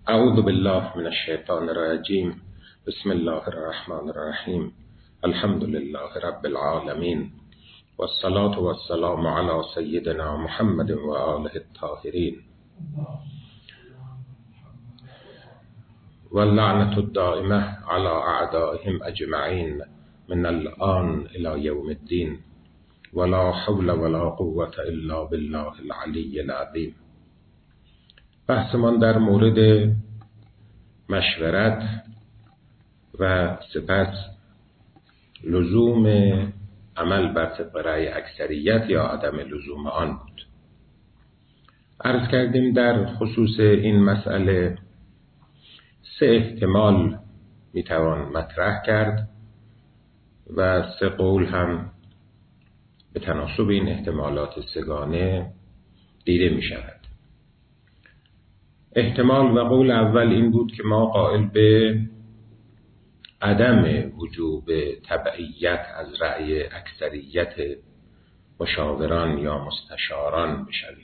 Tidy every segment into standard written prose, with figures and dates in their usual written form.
اعوذ بالله من الشیطان الرجیم. بسم الله الرحمن الرحیم. الحمد لله رب العالمین والصلاة والسلام علی سیدنا محمد و آله الطاهرین واللعنة الدائمة على اعدائهم اجمعین من الآن الى یوم الدین ولا حول ولا قوة الا بالله العلی العظیم. بحثمان در مورد مشورت و سپس لزوم عمل بر طبق رأی اکثریت یا عدم لزوم آن بود. عرض کردیم در خصوص این مسئله 3 احتمال میتوان مطرح کرد و 3 قول هم به تناسب این احتمالات سگانه دیده می شود. احتمال و قول اول این بود که ما قائل به عدم وجوب تبعیت از رأی اکثریت مشاوران یا مستشاران بشویم.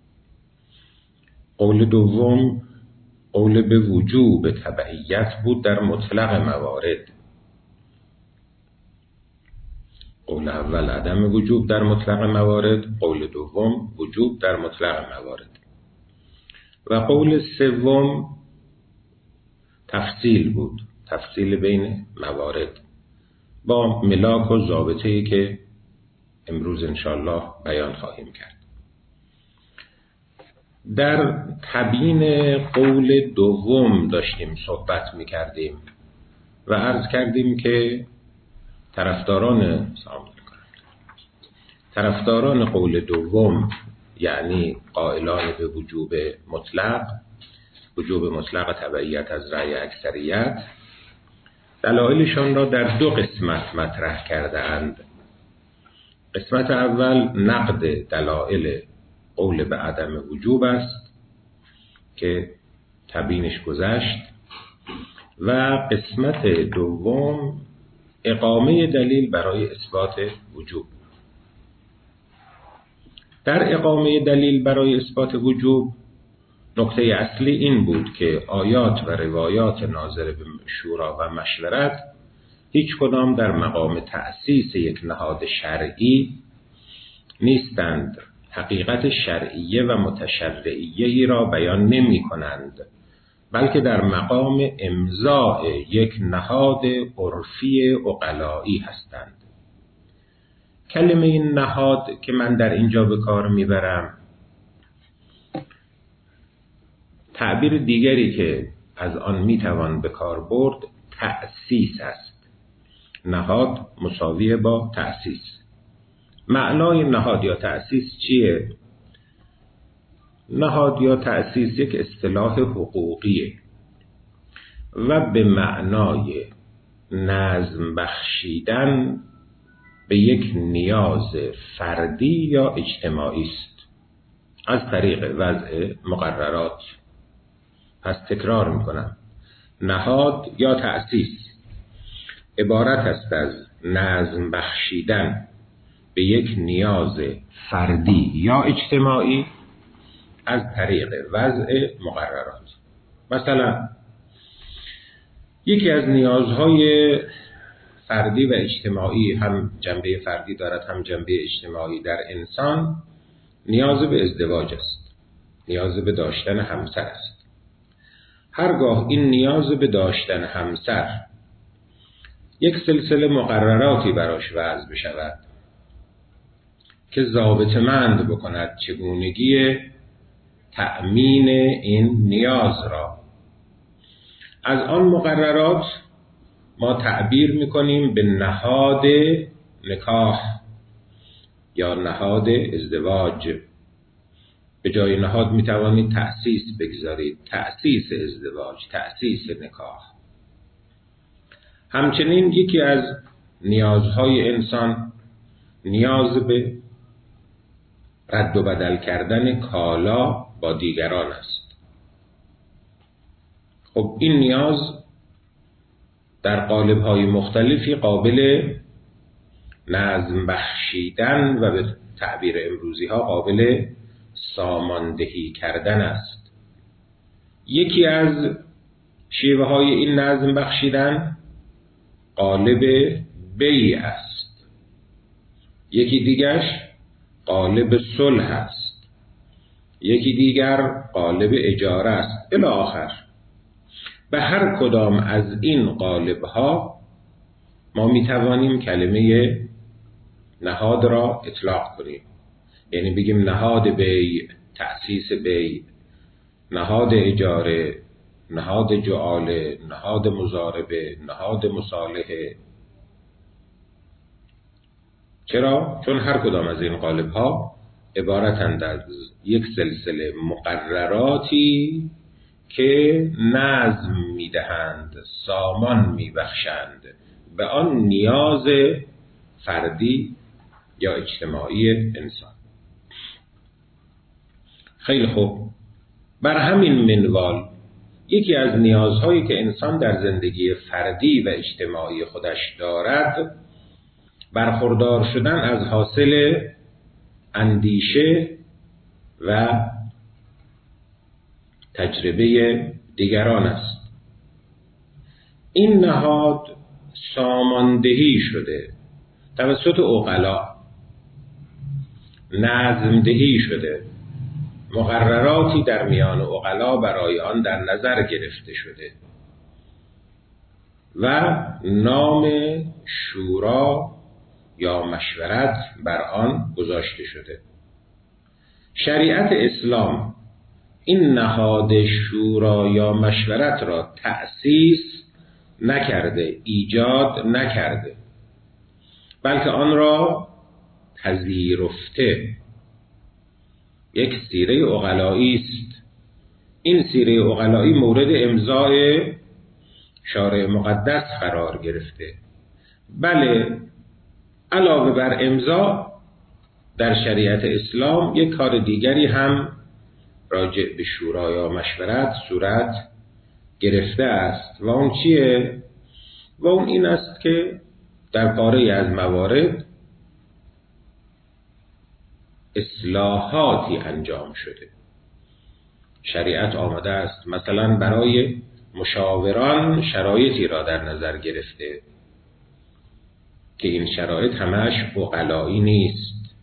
قول دوم قول به وجوب تبعیت بود در مطلق موارد. قول اول عدم وجوب در مطلق موارد، قول دوم وجوب در مطلق موارد. و قول سوم تفصیل بود، تفصیل بین موارد با ملاک و ضابطه‌ای که امروز انشاءالله بیان خواهیم کرد. در تبیین قول دوم داشتیم صحبت می کردیم و عرض کردیم که طرفداران قول دوم، یعنی قائلان به وجوب مطلق تبعیت از رأی اکثریت، دلایلشان را در 2 قسمت مطرح کرده اند. قسمت اول نقد دلایل قول به عدم وجوب است که تبیینش گذشت و قسمت دوم اقامه دلیل برای اثبات وجوب. در اقامه دلیل برای اثبات وجوب نکته اصلی این بود که آیات و روایات ناظر به شورا و مشورت هیچ کدام در مقام تأسیس یک نهاد شرعی نیستند، حقیقت شرعیه و متشرعیه را بیان نمی کنند، بلکه در مقام امضاء یک نهاد عرفی عقلایی هستند. کلمه این نهاد که من در اینجا به کار میبرم، تعبیر دیگری که از آن میتوان به کار برد تأسیس است. نهاد مساوی با تأسیس. معنای نهاد یا تأسیس چیه؟ نهاد یا تأسیس یک اصطلاح حقوقیه و به معنای نظم بخشیدن به یک نیاز فردی یا اجتماعی است از طریق وضع مقررات. پس تکرار میکنم، نهاد یا تأسیس عبارت است از نظم بخشیدن به یک نیاز فردی یا اجتماعی از طریق وضع مقررات. مثلا یکی از نیازهای فردی و اجتماعی، هم جنبه فردی دارد هم جنبه اجتماعی، در انسان نیاز به ازدواج است، نیاز به داشتن همسر است. هرگاه این نیاز به داشتن همسر یک سلسله مقرراتی براش وضع بشود که ضابطه‌مند بکند چگونگی تأمین این نیاز را، از آن مقررات ما تعبیر میکنیم به نهاد نکاح یا نهاد ازدواج. به جای نهاد میتوانید تأسیس بگذارید، تأسیس ازدواج، تأسیس نکاح. همچنین یکی از نیازهای انسان نیاز به رد و بدل کردن کالا با دیگران است. خب این نیاز در قالب‌های مختلفی قابل نظم بخشیدن و به تعبیر امروزی ها قابل ساماندهی کردن است. یکی از شیوه های این نظم بخشیدن قالب بیع است، یکی دیگرش قالب صلح است، یکی دیگر قالب اجاره است الی آخر. به هر کدام از این قالب ها ما می توانیم کلمه نهاد را اطلاق کنیم، یعنی بگیم نهاد بیع، تأسیس بیع، نهاد اجاره، نهاد جعاله، نهاد مضاربه، نهاد مصالحه. چرا؟ چون هر کدام از این قالب ها عبارتند از یک سلسله مقرراتی که نظم میدهند، سامان میبخشند به آن نیاز فردی یا اجتماعی انسان. خیلی خوب، بر همین منوال یکی از نیازهایی که انسان در زندگی فردی و اجتماعی خودش دارد برخوردار شدن از حاصل اندیشه و تجربه دیگران است. این نهاد ساماندهی شده توسط عقلا، نظمدهی شده، مقرراتی در میان عقلا برای آن در نظر گرفته شده و نام شورا یا مشورت بر آن گذاشته شده. شریعت اسلام این نهاد شورا یا مشورت را تأسیس نکرده، ایجاد نکرده، بلکه آن را پذیرفته. یک سیره عقلایی است. این سیره عقلایی مورد امضای شارع مقدس قرار گرفته. بله، علاوه بر امضا در شریعت اسلام یک کار دیگری هم راجع به شورا یا مشورت صورت گرفته است و اون چیه؟ و اون این است که در پاره از موارد اصلاحاتی انجام شده. شریعت آمده است مثلا برای مشاوران شرایطی را در نظر گرفته که این شرایط همش عقلایی نیست،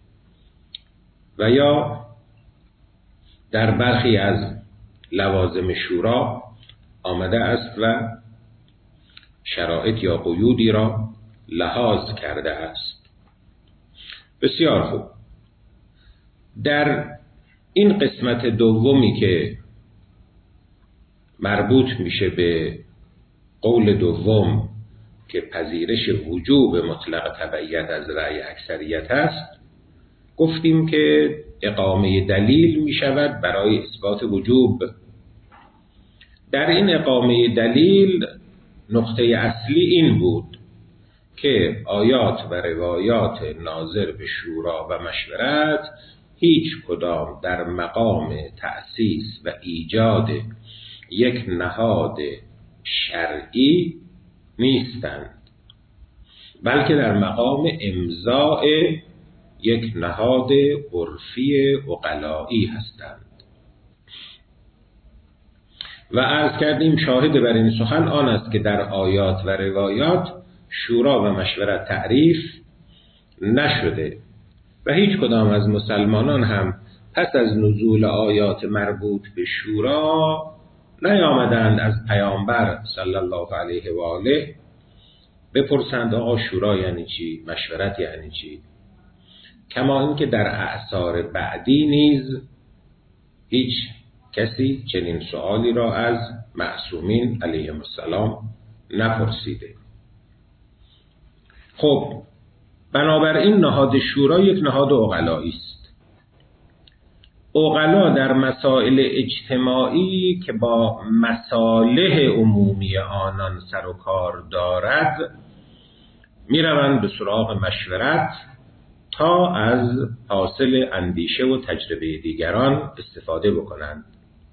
و یا در برخی از لوازم شورا آمده است و شرایط یا قیودی را لحاظ کرده است. بسیار خوب. در این قسمت دومی که مربوط میشه به قول دوم که پذیرش وجوب مطلق تبعیت از رأی اکثریت است، گفتیم که اقامه دلیل میشود برای اثبات وجوب. در این اقامه دلیل نقطه اصلی این بود که آیات و روایات ناظر به شورا و مشورت هیچ کدام در مقام تأسیس و ایجاد یک نهاد شرعی نیستند، بلکه در مقام امضاء یک نهاد عرفی عقلایی هستند. و عرض کردیم شاهد بر این سخن آن است که در آیات و روایات شورا و مشورت تعریف نشده و هیچ کدام از مسلمانان هم پس از نزول آیات مربوط به شورا نیامدند از پیامبر صلی الله علیه و آله بپرسند آقا شورا یعنی چی؟ مشورت یعنی چی؟ کما اینکه در اعصار بعدی نیز هیچ کسی چنین سؤالی را از معصومین علیهم السلام نپرسیده. خب، بنابراین نهاد شورا یک نهاد عقلایی است. عقلا در مسائل اجتماعی که با مصالح عمومی آنان سر و کار دارد میروند به سراغ مشورت تا از حاصل اندیشه و تجربه دیگران استفاده بکنند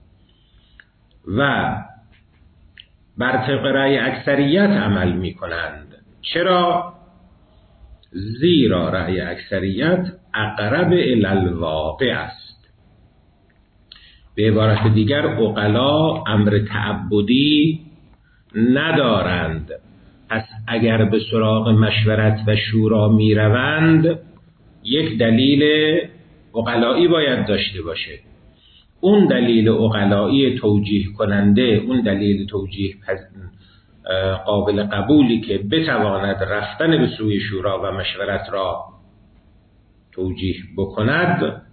و بر طبق رأی اکثریت عمل می کنند. چرا؟ زیرا رأی اکثریت اقرب الی الواقع است. به عبارت دیگر عقلا امر تعبدی ندارند، پس اگر به سراغ مشورت و شورا می روند یک دلیل عقلایی باید داشته باشه. اون دلیل عقلایی توجیه کننده، اون دلیل توجیه قابل قبولی که بتواند رفتن به سوی شورا و مشورت را توجیه بکند،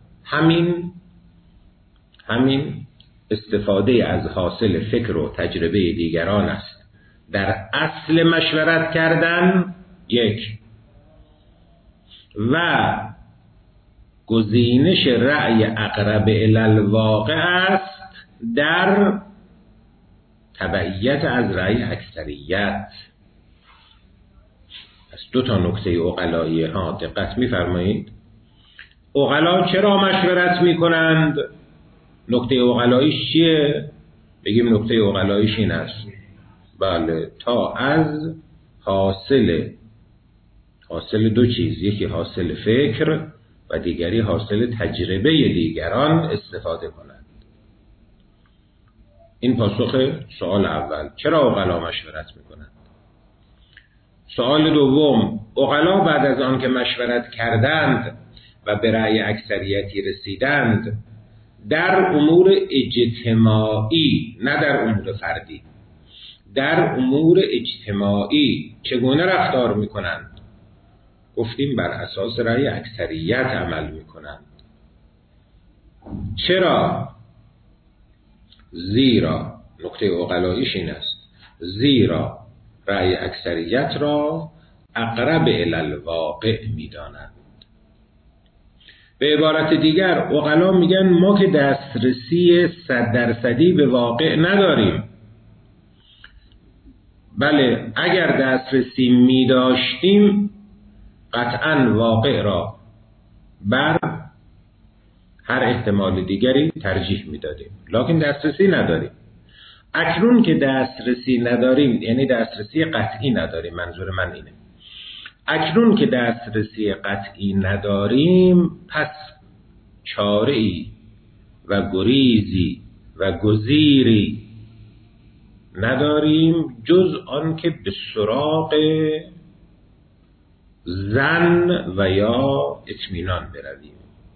همین استفاده از حاصل فکر و تجربه دیگران است. در اصل مشورت کردن یک و گزینش رأی اقرب الی الواقع است در تبعیت از رأی اکثریت. از دو تا نکته عقلایی ها دقت می‌فرمایید. عقلا چرا مشورت می‌کنند؟ نکته عقلاییش چیه؟ بگیم نکته عقلاییش این است، بله، تا از حاصل دو چیز، یکی حاصل فکر و دیگری حاصل تجربه دیگران استفاده کنند. این پاسخ سوال اول، چرا عقلا مشورت میکنند؟ سوال دوم، عقلا بعد از آن که مشورت کردند و به رأی اکثریتی رسیدند، در امور اجتماعی، نه در امور فردی، در امور اجتماعی چگونه رفتار میکنند؟ گفتیم بر اساس رأی اکثریت عمل میکنند. چرا؟ زیرا نکته عقلاییش این است، زیرا رأی اکثریت را اقرب الی الواقع میدانند. به عبارت دیگر عقلا میگن ما که دسترسی 100% به واقع نداریم. بله، اگر دسترسی می داشتیم قطعاً واقع را بر هر احتمال دیگری ترجیح می دادیم، لکن دسترسی نداریم. اکنون که دسترسی نداریم، یعنی دسترسی قطعی نداریم، منظور من اینه، اکنون که دسترسی قطعی نداریم، پس چاره‌ای و گریزی و گزیری نداریم جز آن که به سراغ ظن و یا اطمینان برویم.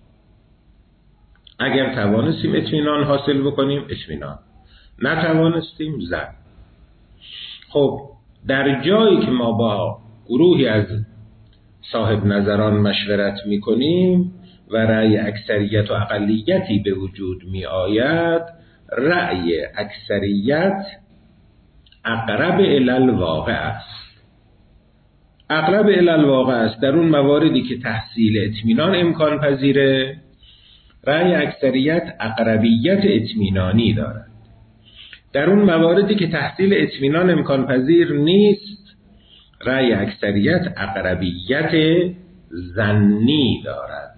اگر توانستیم اطمینان حاصل بکنیم اطمینان، نتوانستیم ظن. خب در جایی که ما با گروهی از صاحب نظران مشورت میکنیم و رأی اکثریت و اقلیتی به وجود می آید، رأی اکثریت اقرب الی الواقع است. اقرب الی الواقع است در اون مواردی که تحصیل اطمینان امکان پذیره، رأی اکثریت اقربیت اطمینانی دارد. در اون مواردی که تحصیل اطمینان امکان پذیر نیست، رأی اکثریت اقربیت ظنی دارد.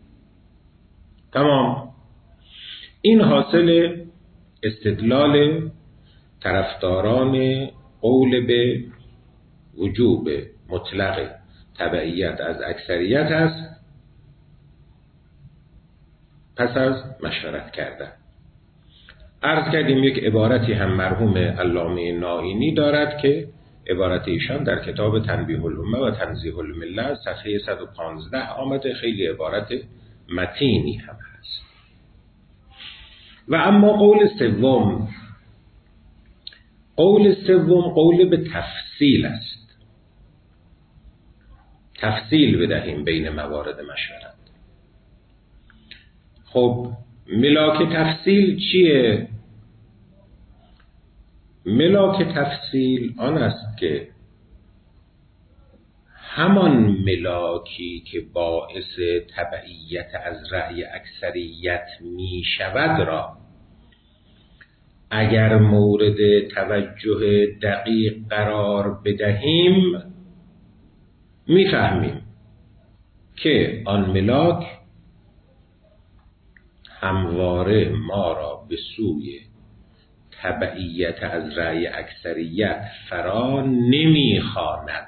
تمام. این حاصل استدلال طرفداران قول به وجوب مطلق تبعیت از اکثریت است پس از مشورت کردن. عرض کردیم یک عبارتی هم مرحوم علامه نائینی دارد که عبارت ایشان در کتاب تنبیه الامه و تنزیه الملت صفحه 115 آمده، خیلی عبارت متینی هم هست. و اما قول سوم قول به تفصیل است، تفصیل بدهیم بین موارد مشورت. خب ملاک تفصیل چیه؟ ملاک تفصیل آن است که همان ملاکی که باعث تبعیت از رأی اکثریت می شود را اگر مورد توجه دقیق قرار بدهیم میفهمیم که آن ملاک همواره ما را به سوی تبعیت از رأی اکثریت فرا نمیخواند.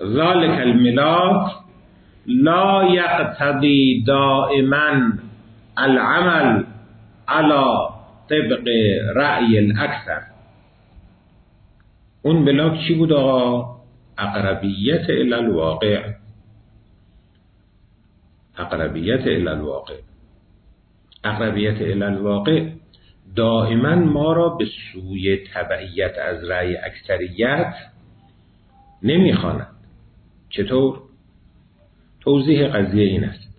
ذالک الملاک لا یقتضی دائما العمل على طبق رأی الاکثر. اون بلاک چی بود آقا؟ اقربیت الی الواقع. اقربیت الی الواقع. اقربیت الی الواقع دائما ما را به سوی تبعیت از رأی اکثریت نمیخواند. چطور؟ توضیح قضیه این است: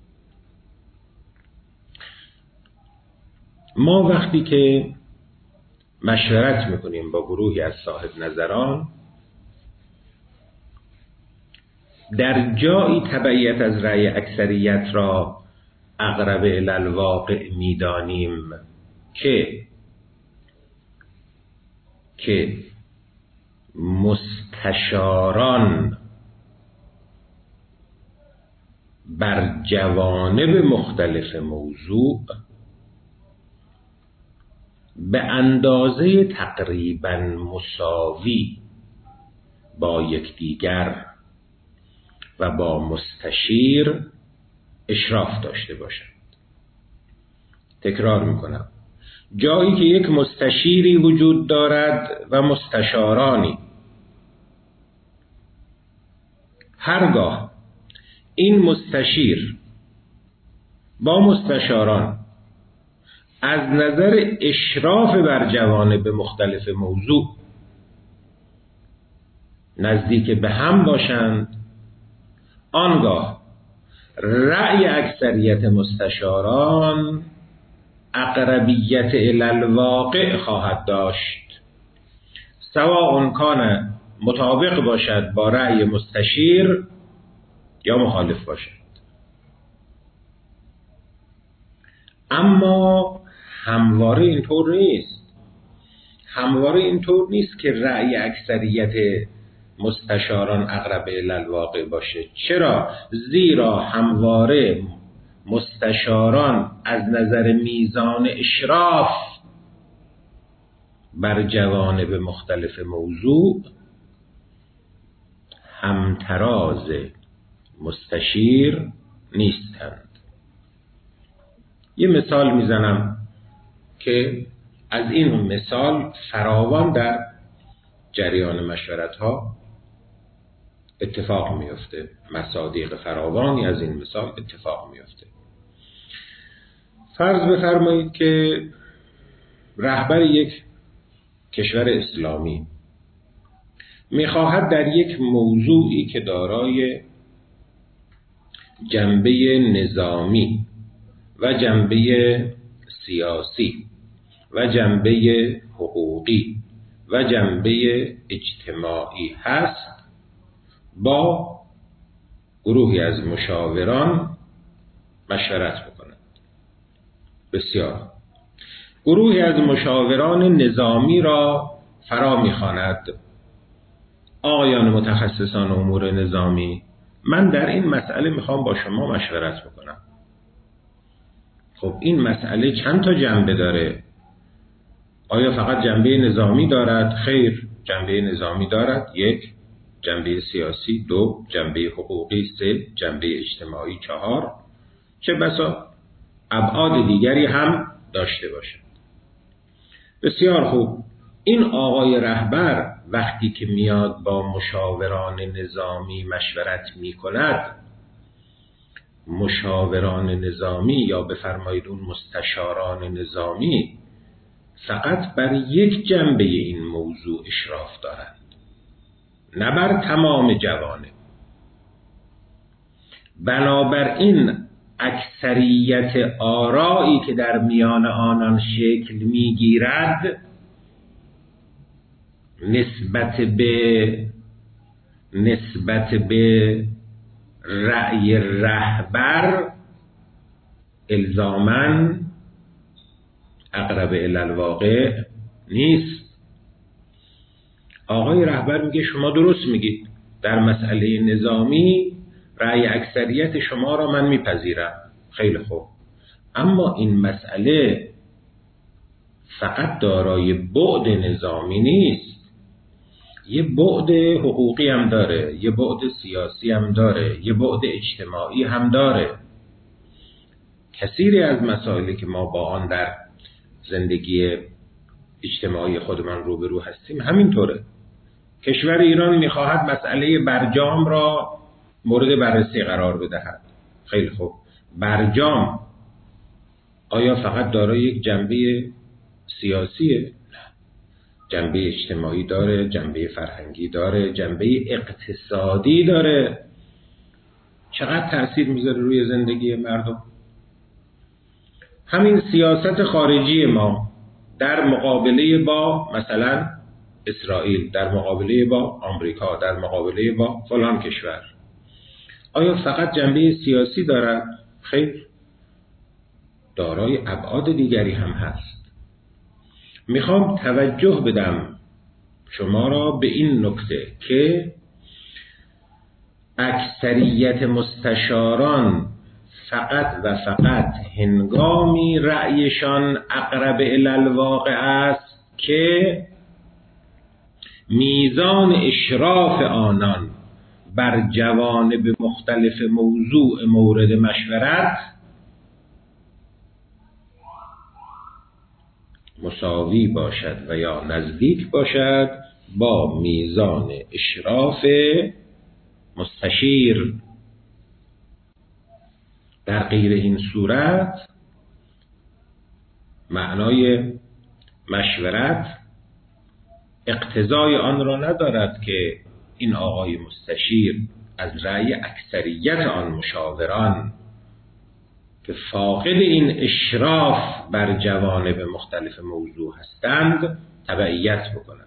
ما وقتی که مشورت میکنیم با گروهی از صاحب نظران، در جایی تبعیت از رأی اکثریت را اقرب الی الواقع میدانیم که مستشاران بر جوانب مختلف موضوع به اندازه تقریباً مساوی با یکدیگر و با مستشیر اشراف داشته باشند. تکرار میکنم: جایی که یک مستشیری وجود دارد و مستشارانی، هرگاه این مستشیر با مستشاران از نظر اشراف بر جوانب مختلف موضوع نزدیک به هم باشند، آنگاه رأی اکثریت مستشاران اقربیت الی الواقع خواهد داشت، سواء کان مطابق باشد با رأی مستشیر یا مخالف باشد. اما همواره اینطور نیست. همواره اینطور نیست که رأی اکثریت مستشاران اقرب الی الواقع باشه. چرا؟ زیرا همواره مستشاران از نظر میزان اشراف بر جوانب مختلف موضوع همتراز مستشیر نیستند. یه مثال میزنم که از این مثال فراوان در جریان مشورت ها اتفاق میفته. مصادیق فراوانی از این مثال اتفاق میفته. فرض بفرمایید که رهبر یک کشور اسلامی میخواهد در یک موضوعی که دارای جنبه نظامی و جنبه سیاسی و جنبه حقوقی و جنبه اجتماعی هست، با گروهی از مشاوران مشورت بکند. بسیار. گروهی از مشاوران نظامی را فرا می‌خواند: آقایان متخصصان امور نظامی، من در این مسئله میخوام با شما مشورت بکنم. خب این مسئله چند تا جنبه داره؟ آیا فقط جنبه نظامی دارد؟ خیر، جنبه نظامی دارد. 1. جنبه سیاسی. 2. جنبه حقوقی. 3. جنبه اجتماعی. 4. چه بسا ابعاد دیگری هم داشته باشد. بسیار خوب. این آقای رهبر وقتی که میاد با مشاوران نظامی مشورت می کند، مشاوران نظامی یا بفرمایید اون مستشاران نظامی فقط بر یک جنبه این موضوع اشراف دارند، نه بر تمام جوانب. بنابراین اکثریت آرایی که در میان آنان شکل میگیرد نسبت به رأی رهبر الزاماً اقرب الی الواقع نیست. آقای رهبر میگه شما درست میگید، در مسئله نظامی رأی اکثریت شما را من میپذیرم. خیلی خوب، اما این مسئله فقط دارای بعد نظامی نیست، یه بعد حقوقی هم داره، یه بعد سیاسی هم داره، یه بعد اجتماعی هم داره. کثیری از مسائلی که ما با آن در زندگی اجتماعی خودمان روبرو هستیم همینطوره. کشور ایران میخواهد مسئله برجام را مورد بررسی قرار بدهد. خیلی خوب، برجام آیا فقط دارای یک جنبه سیاسیه؟ نه، جنبه اجتماعی داره، جنبه فرهنگی داره، جنبه اقتصادی داره. چقدر تأثیر میذاره روی زندگی مردم؟ همین سیاست خارجی ما در مقابله با مثلا اسرائیل، در مقابله با آمریکا، در مقابله با فلان کشور، آیا فقط جنبه سیاسی دارد؟ خیر، دارای ابعاد دیگری هم هست. میخوام توجه بدم شما را به این نکته که اکثریت مستشاران فقط و فقط هنگامی رأیشان اقرب الی الواقع است که میزان اشراف آنان بر جوانب مختلف موضوع مورد مشورت مساوی باشد و یا نزدیک باشد با میزان اشراف مستشیر. در غیر این صورت معنای مشورت اقتضای آن را ندارد که این آقای مستشیر از رأی اکثریت آن مشاوران که فاقد این اشراف بر جوانب مختلف موضوع هستند تبعیت بکنند.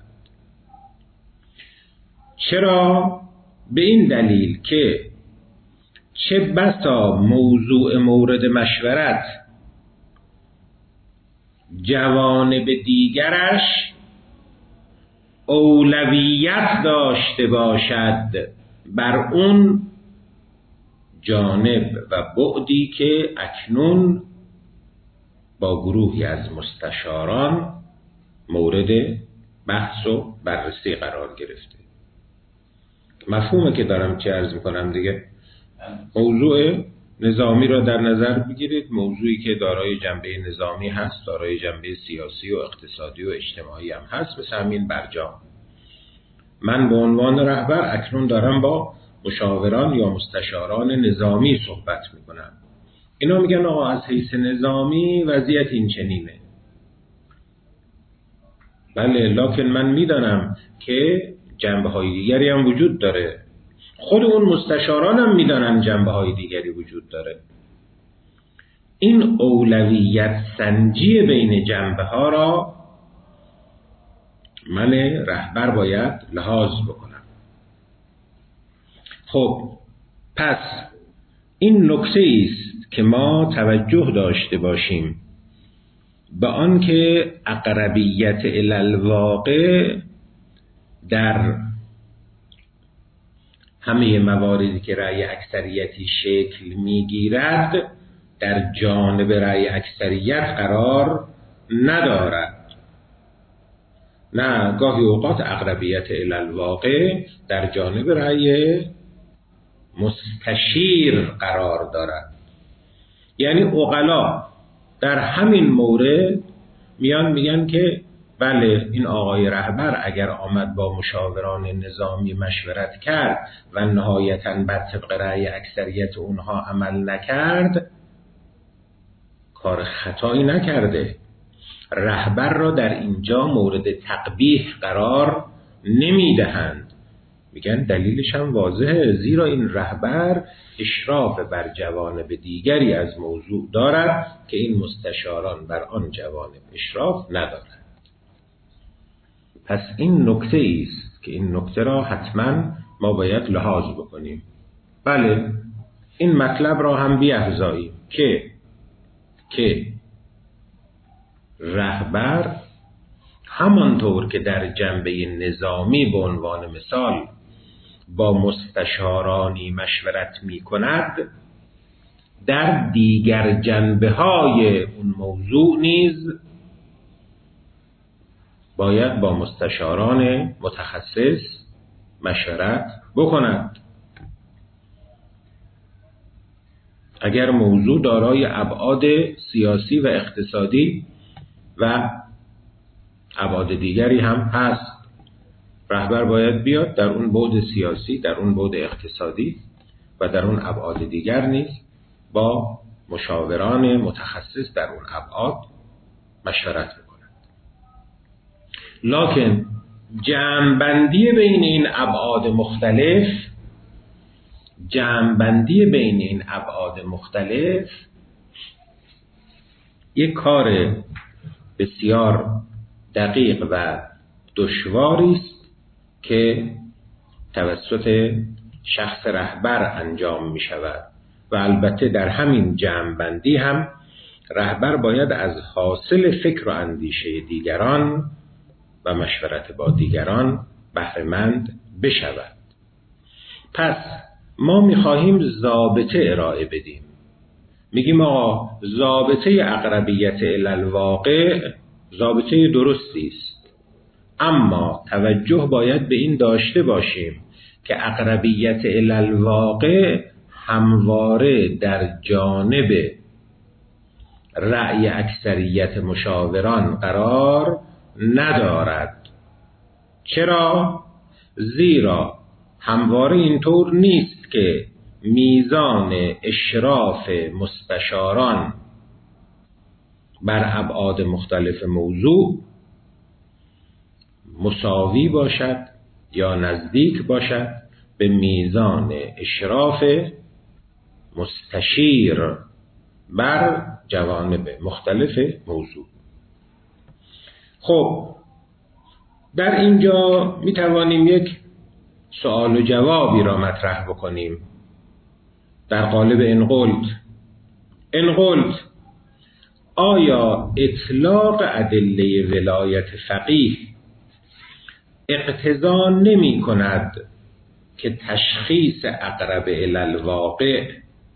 چرا؟ به این دلیل که چه بسا موضوع مورد مشورت جوانب دیگرش اولویت داشته باشد بر اون جانب و بعدی که اکنون با گروهی از مستشاران مورد بحث و بررسی قرار گرفته. مفهومه که دارم چه عرض میکنم دیگه. موضوع نظامی را در نظر بگیرید، موضوعی که دارای جنبه نظامی هست، دارای جنبه سیاسی و اقتصادی و اجتماعی هم هست، مثل همین برجام. من به عنوان رهبر اکنون دارم با مشاوران یا مستشاران نظامی صحبت میکنم. اینا میگن آقا از حیث نظامی وضعیت این چنینه. بله، لکن من میدانم که جنبه های دیگری هم وجود داره. خود اون مستشاران هم میدانن جنبه های دیگری وجود داره. این اولویت سنجی بین جنبه ها را من رهبر باید لحاظ بکنم. خب پس این نکته است که ما توجه داشته باشیم به آن که اقربیت الی الواقع در همه مواردی که رأی اکثریتی شکل میگیرد در جانب رأی اکثریت قرار ندارد. نه، گاهی اوقات اقربیت الی الواقع در جانب رأی مستشیر قرار دارد. یعنی عقلا در همین مورد میگن که بله، این آقای رهبر اگر آمد با مشاوران نظامی مشورت کرد و نهایتاً بر طبق رأی اکثریت اونها عمل نکرد، کار خطایی نکرده. رهبر را در اینجا مورد تقبیح قرار نمیدهند. میگن دلیلش هم واضحه، زیرا این رهبر اشراف بر جوانب دیگری از موضوع دارد که این مستشاران بر آن جوانب اشراف ندارند. پس این نکته است که این نکته را حتما ما باید لحاظ بکنیم. بله، این مطلب را هم بیفزاییم که رهبر همانطور که در جنبه نظامی به عنوان مثال با مستشارانی مشورت می کند، در دیگر جنبه های اون موضوع نیز باید با مستشاران متخصص مشورت بکند. اگر موضوع دارای ابعاد سیاسی و اقتصادی و ابعاد دیگری هم هست، رهبر باید بیاد در اون بعد سیاسی، در اون بعد اقتصادی و در اون ابعاد دیگر نیز با مشاوران متخصص در اون ابعاد مشورت بکند. لکن جمع‌بندی بین این ابعاد مختلف یک کار بسیار دقیق و دشواری است که توسط شخص رهبر انجام می شود و البته در همین جمع‌بندی هم رهبر باید از حاصل فکر و اندیشه دیگران و مشورت با دیگران بهره‌مند بشود. پس ما می‌خواهیم ضابطه ارائه بدیم. میگیم آقا ضابطه اقربیت الی الواقع ضابطه درستی است، اما توجه باید به این داشته باشیم که اقربیت الی الواقع همواره در جانب رأی اکثریت مشاوران قرار ندارد. چرا؟ زیرا همواره اینطور نیست که میزان اشراف مستشاران بر ابعاد مختلف موضوع مساوی باشد یا نزدیک باشد به میزان اشراف مستشیر بر جوانب مختلف موضوع. خب در اینجا می توانیم یک سوال و جوابی را مطرح بکنیم در قالب انقلت آیا اطلاق ادله ولایت فقیه اقتضا نمی کند که تشخیص اقرب الی الواقع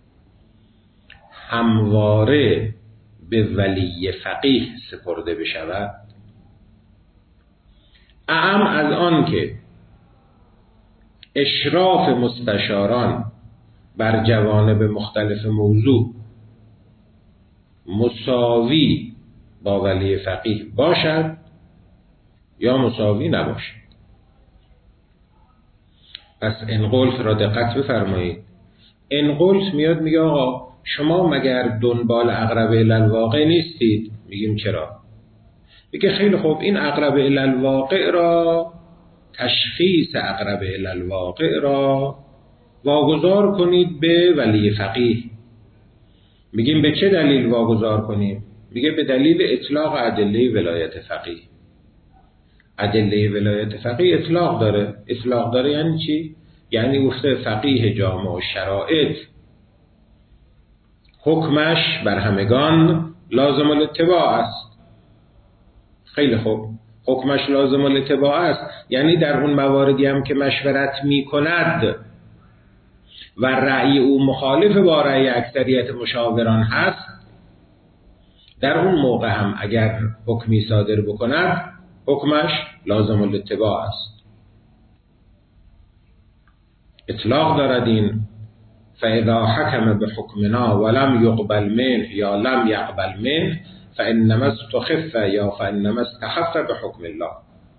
همواره به ولی فقیه سپرده بشود؟ اعم از آن که اشراف مستشاران بر جوانب مختلف موضوع مساوی با ولی فقیه باشد یا مساوی نباشد. پس انقلت را دقت بفرمایید. انقلت میاد میگه آقا شما مگر دنبال اقرب الی الواقع نیستید؟ میگیم چرا؟ میگه خیلی خوب، این اقرب الی الواقع را، تشخیص اقرب الی الواقع را واگذار کنید به ولی فقیه. میگیم به چه دلیل واگذار کنیم؟ میگه به دلیل اطلاق ادله ولایت فقیه. ادله ولایت فقیه اطلاق داره یعنی چی؟ یعنی گفته فقیه جامع و شرائط حکمش بر همگان لازم الاتباع است. خیلی خوب، حکمش لازم الاتباع است یعنی در اون مواردی هم که مشورت می کند و رأی او مخالف با رأی اکثریت مشاوران هست، در اون موقع هم اگر حکمی صادر بکند حکمش لازم الاتباع است. اطلاق دارد این فاذا حکم بحکمنا ولم یقبل منه یا لم یقبل منه فانما استخف یا فانما استخف بحکم الله.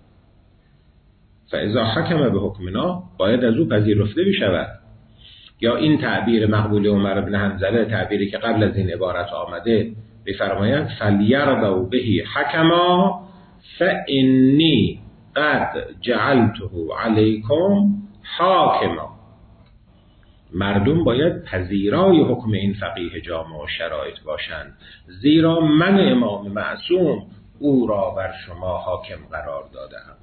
فاذا حکم بحکمنا باید از او پذیرفته بشود. یا این تعبیر مقبول عمر بن حنظله، تعبیری که قبل از این عبارت آمده، بفرمایند فلیرضوا به حکما فانی قد جعلته علیکم حاکما. مردم باید پذیرای حکم این فقیه جامع و شرایط باشند، زیرا من امام معصوم او را بر شما حاکم قرار دادم.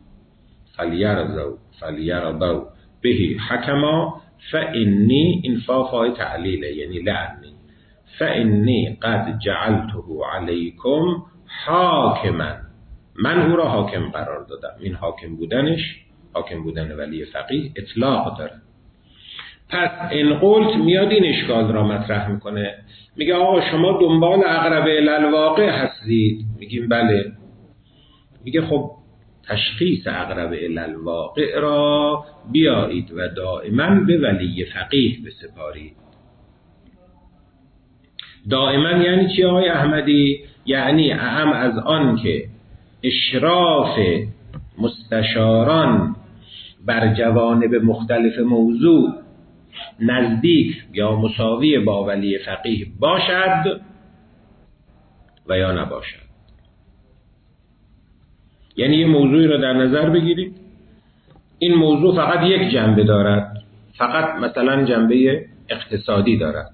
فلیرضوا به حکما فانی، این فافای تعلیله یعنی لعنی، فانی قد جعلته علیکم حاکما، من او را حاکم قرار دادم. این حاکم بودن ولی فقیه اطلاق داره. پس انقلت میاد این اشکال را مطرح میکنه، میگه آقا شما دنبال اقرب الی الواقع هستید؟ میگیم بله. میگه خب تشخیص اقرب الی الواقع را بیایید و دائما به ولی فقیه بسپارید. دائما یعنی چی آقای احمدی؟ یعنی اهم از آن که اشراف مستشاران بر جوانب مختلف موضوع نزدیک یا مساوی با ولی فقیه باشد و یا نباشد. یعنی یه موضوعی را در نظر بگیرید، این موضوع فقط یک جنبه دارد، فقط مثلا جنبه اقتصادی دارد.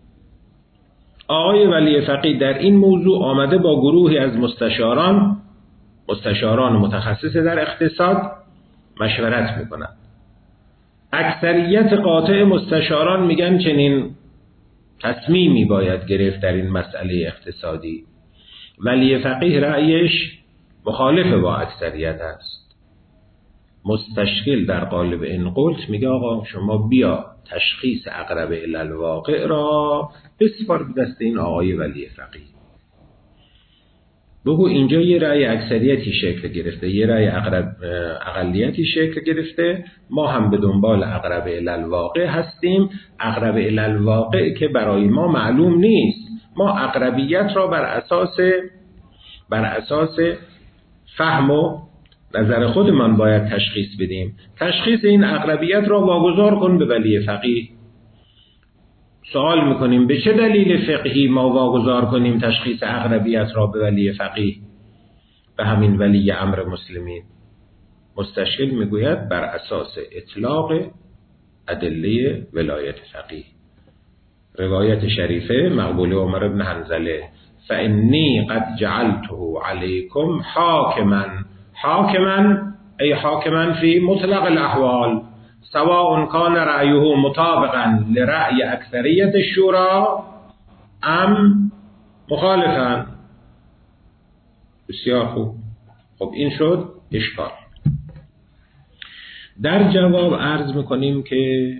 آقای ولی فقیه در این موضوع آمده با گروهی از مستشاران متخصص در اقتصاد مشورت میکنند. اکثریت قاطع مستشاران میگن چنین تصمیمی باید گرفت در این مسئله اقتصادی. ولی فقیه رأیش مخالف با اکثریت است. مستشکل در قالب این قلت میگه آقا شما بیا تشخیص اقرب الی الواقع را بسپار به دست این آقای ولی فقیه. بگو اینجا یه رأی اکثریتی شکل گرفته، یه رأی اقلیتی شکل گرفته، ما هم به دنبال اقرب الی الواقع هستیم. اقرب الی الواقع که برای ما معلوم نیست، ما اقربیت را بر اساس فهم و نظر خودمان باید تشخیص بدیم. تشخیص این اقربیت را واگذار کن به ولی فقیه. سوال میکنیم به چه دلیل فقهی ما واگذار کنیم تشخیص اقربیت را به ولی فقیه، به همین ولی امر مسلمین؟ مستشکل میگوید بر اساس اطلاق ادله ولایت فقیه. روایت شریفه مقبول عمر بن حنظله فإنی قد جعلته علیکم حاکما ای حاکما فی مطلق الاحوال سواء کان رأیه مطابقا لرأی اکثریت الشورا ام مخالفا. بسیار خوب. خب این شد اشکال. در جواب عرض میکنیم که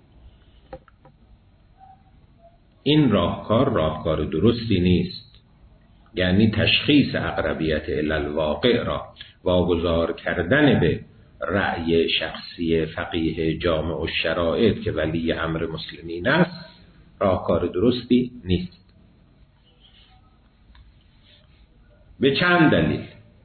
این راهکار درستی نیست. یعنی تشخیص اقربیت الی الواقع را واگذار کردن به رأی شخصی فقیه جامع الشرائط که ولی امر مسلمین است راهکار درستی نیست. به چند دلیل.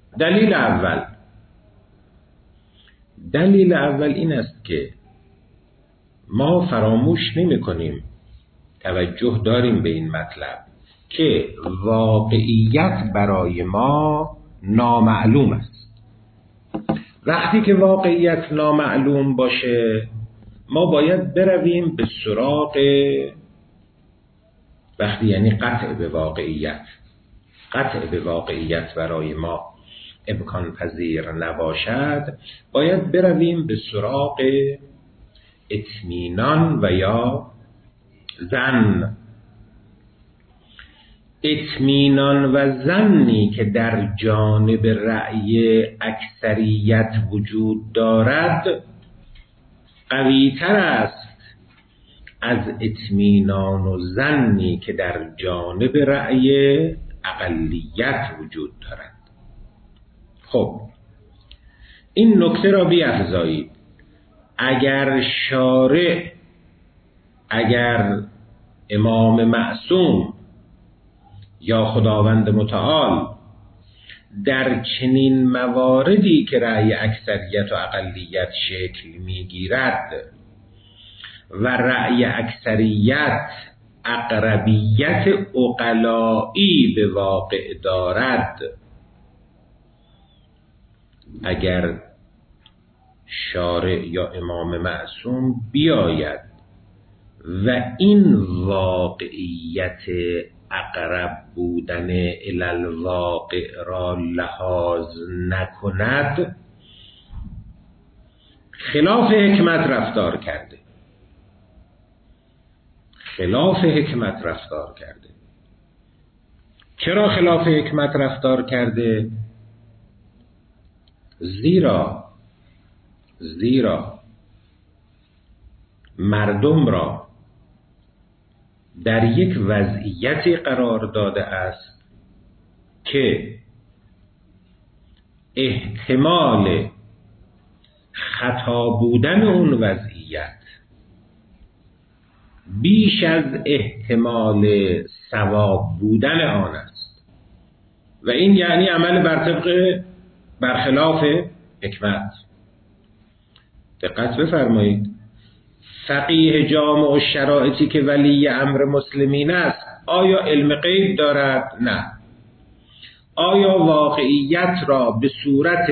دلیل اول این است که ما فراموش نمی کنیم، توجه داریم به این مطلب که واقعیت برای ما نامعلوم است. وقتی که واقعیت نامعلوم باشه ما باید برویم به سراغ، وقتی یعنی قطع به واقعیت برای ما امکان پذیر نباشد، باید برویم به سراغ اطمینان و یا ظن. اطمینان و ظنی که در جانب رأی اکثریت وجود دارد قوی‌تر است از اطمینان و ظنی که در جانب رأی اقلیت وجود دارد. خب این نکته را بیفزایید. اگر شارع، اگر امام معصوم یا خداوند متعال در چنین مواردی که رأی اکثریت و اقلیت شکل میگیرد و رأی اکثریت اقربیت عقلایی به واقع دارد، اگر شارع یا امام معصوم بیاید و این واقعیت اقرب بودن الی الواقع را لحاظ نکند، خلاف حکمت رفتار کرده. چرا خلاف حکمت رفتار کرده؟ زیرا مردم را در یک وضعیتی قرار داده است که احتمال خطا بودن اون وضعیت بیش از احتمال صواب بودن آن است و این یعنی عمل برخلاف حکمت. دقت بفرمایید، فقیه جامع و شرایطی که ولی امر مسلمین است آیا علم غیب دارد؟ نه. آیا واقعیت را به صورت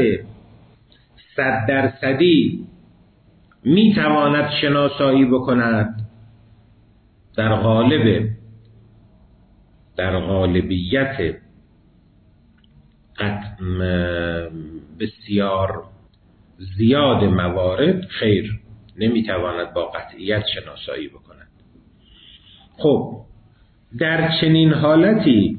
100% می تواند شناسایی بکند؟ در غالبیت بسیار زیاد موارد خیر، نمیتواند با قطعیت شناسایی بکند. خب در چنین حالتی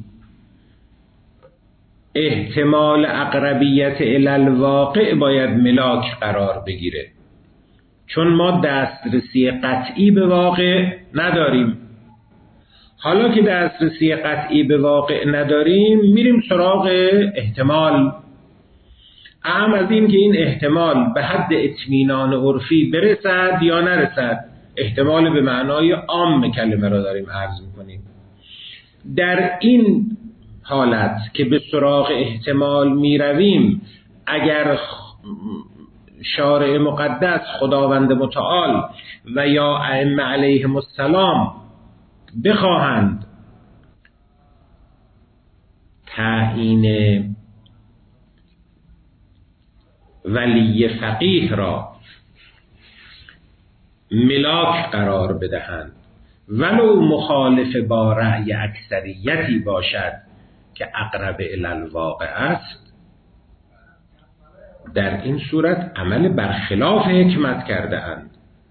احتمال اقربیت الی الواقع باید ملاک قرار بگیره، چون ما دسترسی قطعی به واقع نداریم. حالا که دسترسی قطعی به واقع نداریم میریم سراغ احتمال. اهم از این که این احتمال به حد اطمینان عرفی برسد یا نرسد. احتمال به معنای عام کلمه را داریم عرض میکنیم. در این حالت که به سراغ احتمال میرویم، اگر شارع مقدس خداوند متعال و یا ائمه علیهم السلام بخواهند تعیین ولی فقیه را ملاک قرار بدهند ولو مخالف با رأی اکثریتی باشد که اقرب الی الواقع است، در این صورت عمل برخلاف حکمت کرده اند.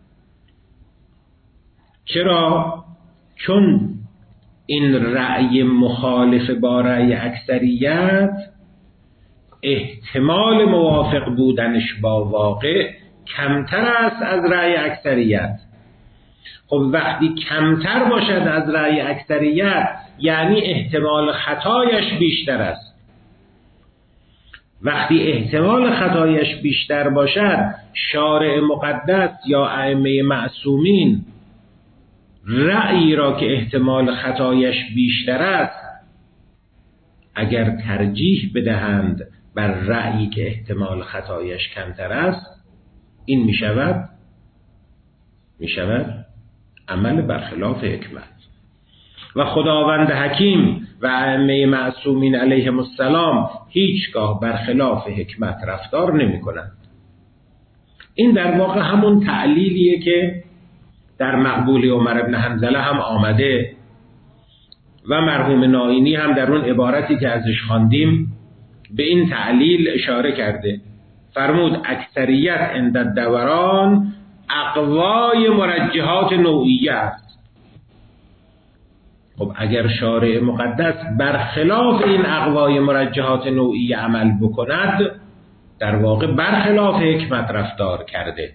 چرا؟ چون این رأی مخالف با رأی اکثریت احتمال موافق بودنش با واقع کمتر است از رأی اکثریت. خب وقتی کمتر باشد از رأی اکثریت یعنی احتمال خطایش بیشتر است. وقتی احتمال خطایش بیشتر باشد، شارع مقدس یا ائمه معصومین رأیی را که احتمال خطایش بیشتر است اگر ترجیح بدهند بر رأیی که احتمال خطایش کمتر است، این می شود عمل برخلاف حکمت. و خداوند حکیم و ائمه معصومین علیهم السلام هیچگاه برخلاف حکمت رفتار نمی کنند. این در واقع همون تعلیلیه که در مقبول عمر بن حنظله هم آمده و مرحوم نائینی هم در اون عبارتی که ازش خواندیم به این تعلیل اشاره کرده. فرمود اکثریت عند الدوران اقوای مرجحات نوعیه است. خب اگر شارع مقدس برخلاف این اقوای مرجحات نوعیه عمل بکند، در واقع برخلاف حکمت رفتار کرده.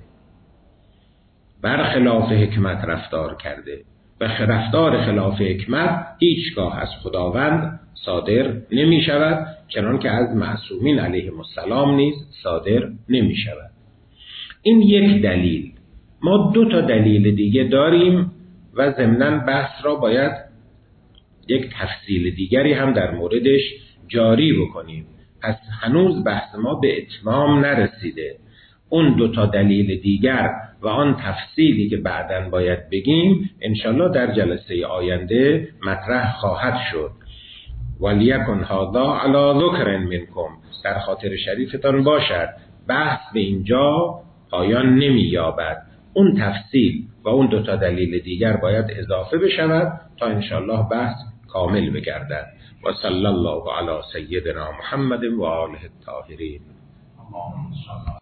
و رفتار خلاف حکمت هیچگاه از خداوند صادر نمی شود، چنان که از معصومین علیهم السلام نیز صادر نمی شود. این یک دلیل. ما 2 دلیل دیگه داریم و ضمناً بحث را باید یک تفصیل دیگری هم در موردش جاری بکنیم. پس هنوز بحث ما به اتمام نرسیده. اون 2 دلیل دیگر و آن تفصیلی که بعداً باید بگیم انشالله در جلسه آینده مطرح خواهد شد. ولیکن هذا علی ذکر منکم، در خاطر شریفتان باشد. بحث به اینجا پایان نمی یابد. اون تفصیل و اون 2 دلیل دیگر باید اضافه بشود تا انشالله بحث کامل بگردد. و صلی الله علی سیدنا محمد و آله الطاهرین.